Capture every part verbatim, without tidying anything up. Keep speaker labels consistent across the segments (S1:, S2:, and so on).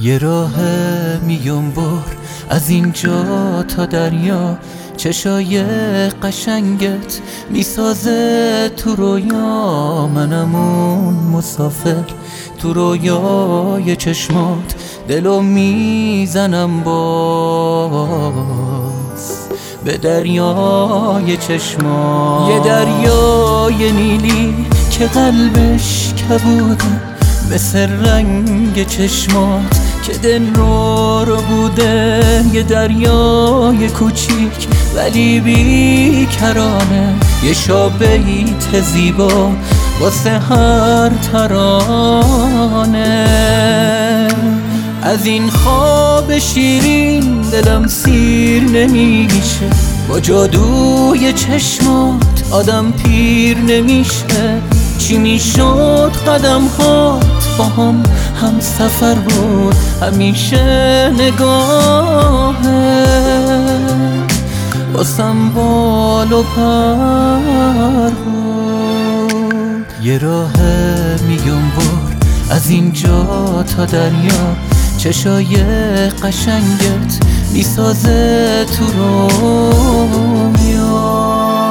S1: یه راه میون بر از اینجا تا دریا، چشای قشنگت میسازه تو رویا. منم اون مسافر تو رویای چشمات، دلو میزنم باز به دریای چشمات. یه دریای نیلی که قلبش کبوده، مثل رنگ چشمات که دل رو رو بوده. یه دریای کوچیک ولی بیکرانه، یه شابهیت زیبا واسه هر ترانه. از این خواب شیرین دلم سیر نمیشه، با جادوی چشمات آدم پیر نمیشه. چی میشد قدم هات با هم هم سفر بود، همیشه نگاهه باسم بال و پر بود. یه راه میون بر از اینجا تا دریا، چشای قشنگت میسازه تو رویا.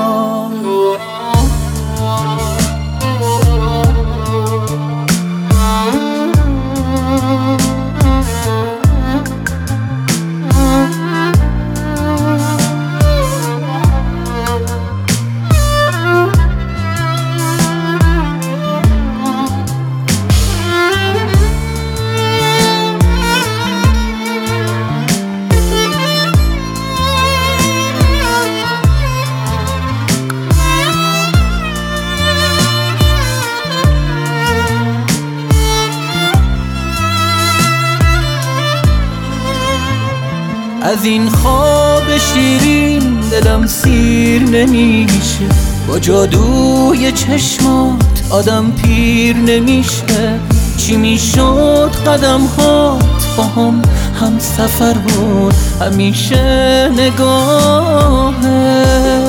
S1: از این خواب شیرین دلم سیر نمیشه، با جادوی چشمات آدم پیر نمیشه. چی میشد قدم هات با هم هم سفر بود، همیشه نگاهه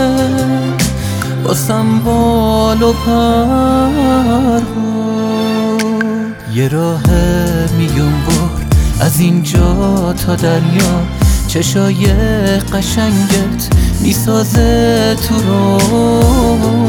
S1: باسم بال و پر بود. یه راه میون بر از اینجا تا دریا، چشای قشنگت میسازه تو رو